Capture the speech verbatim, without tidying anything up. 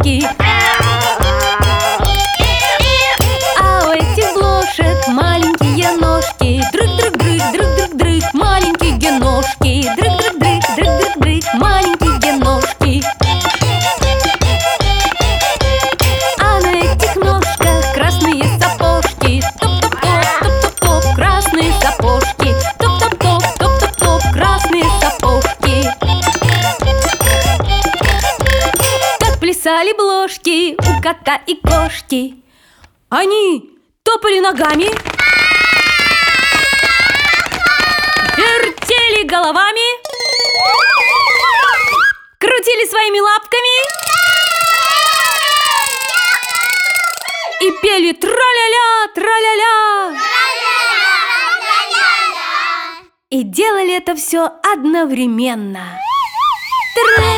ножки. А у этих блошек маленькие ножки. Дрыг-дрыг-дрыг, дрыг-дрыг-дрыг, маленькие ножки. Дрыг-дрыг-дрыг, дрыг-дрыг-дрыг, маленькие ножки. А на этих ножках красные сапожки. Топ-топ-топ, топ-топ-топ, красные сапожки. Топ-топ-топ, топ-топ-топ, красные сапожки. Так плясали блошки у кота и кошки. Они топали ногами, вертели головами, крутили своими лапками и пели тра-ля-ля, тра-ля-ля. И делали это все одновременно. Тра